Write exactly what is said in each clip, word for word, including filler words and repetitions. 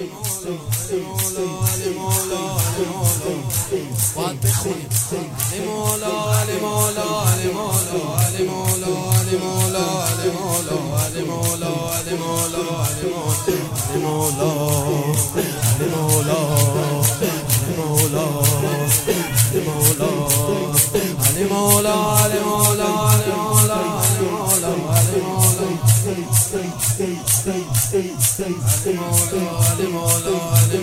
باید بخونیم علی مولا علی مولا علی مولا علی مولا علی مولا علی مولا علی مولا علی مولا علی مولا علی مولا علی مولا علی مولا علی مولا علی مولا علی مولا علی مولا علی مولا علی مولا علی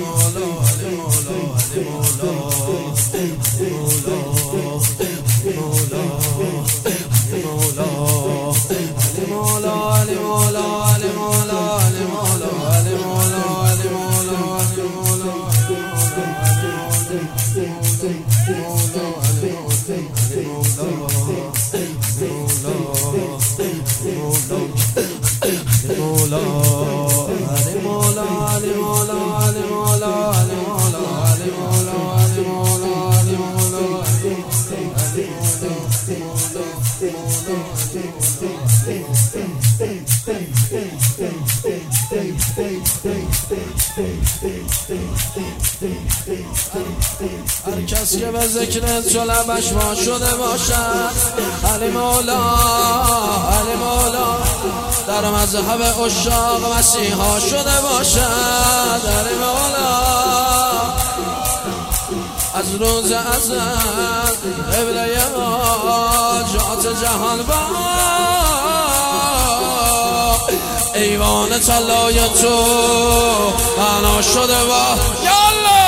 هر کس که به ذکرت چو لبش وا شده باشد علی مولا علی مولا در مذهب عشاق مسیحا شده باشد علی مولا از روز ازل قبله حاجات جهان با ایوان طلای تو بنا شده با یا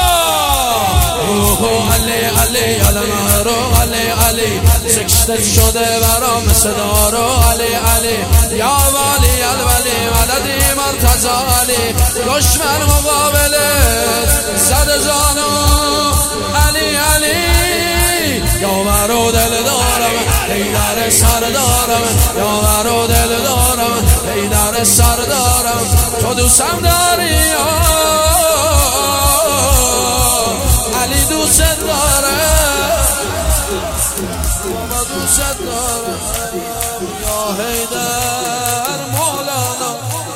الله علی علی علم رو علی علی سکشت شده برام صدا رو علی علی یا والی الولی مددی مرتضا علی دشمن مقابلت زد زانو علی علی یاور و دل دارم حیدر سر دارم یاور و دل دارم حیدر سر دارم تو دوستم داری علی دوست دارم بابا دوست دارم یا حیدر مولانا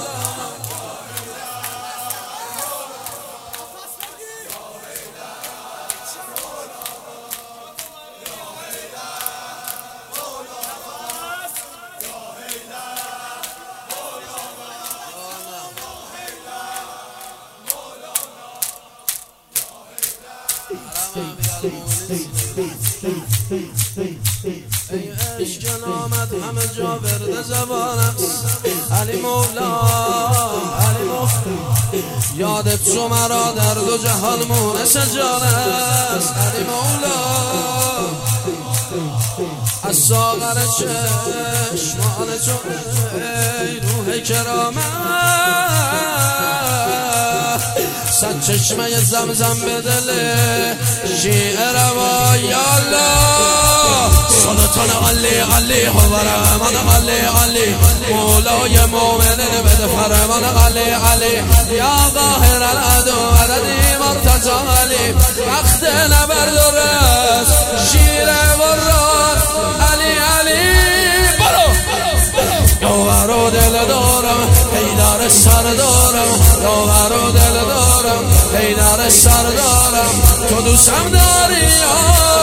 ای عشق نامت همه جا ورد زبان است علی مولا علی مولا یادت تو مرا در دو جهان مونس جان است علی مولا از ساغر چشمان تو ای روح کرامت صد چشمه زمزم به دل شیعه روا یا الله سلطان علی علی و رحمان علی علی مولای مومنین بده فرمان علی علی یا قاهر العدو مددی مرتضا علی وقت نبرد و رست شیر بران علی علی برو یاور و دل دارم حیدر سر دارم یاور و دل دارم حیدر سر دارم تو دوستم داری